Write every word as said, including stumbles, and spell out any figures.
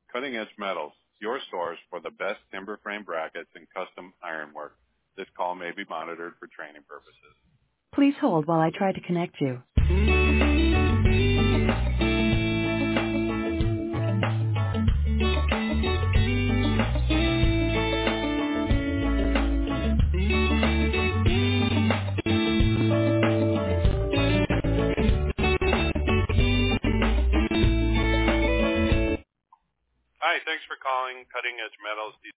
Cutting Edge Metals, your source for the best timber frame brackets and custom ironwork. This call may be monitored for training purposes. Please hold while I try to connect you. Hi, thanks for calling Cutting Edge Metals.